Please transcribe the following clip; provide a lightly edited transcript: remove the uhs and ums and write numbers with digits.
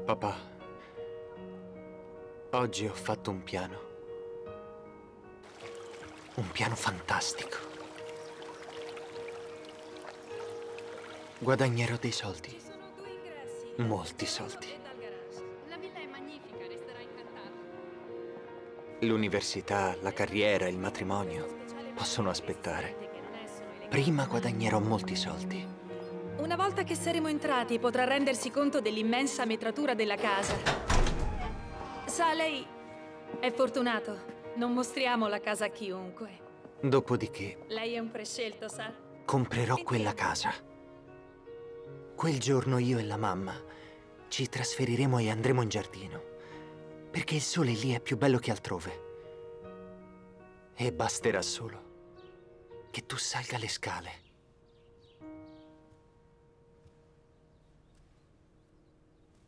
Papà, oggi ho fatto un piano. Un piano fantastico. Guadagnerò dei soldi. Ci sono 2 ingressi. Molti soldi. E dal garage. La villa è magnifica, resterà incantato. L'università, la carriera, il matrimonio possono aspettare. Prima guadagnerò molti soldi. Una volta che saremo entrati, potrà rendersi conto dell'immensa metratura della casa. Sa, lei è fortunato. Non mostriamo la casa a chiunque. Dopodiché, Lei è un prescelto, sa? comprerò quella casa. Quel giorno io e la mamma ci trasferiremo e andremo in giardino, perché il sole lì è più bello che altrove. E basterà solo che tu salga le scale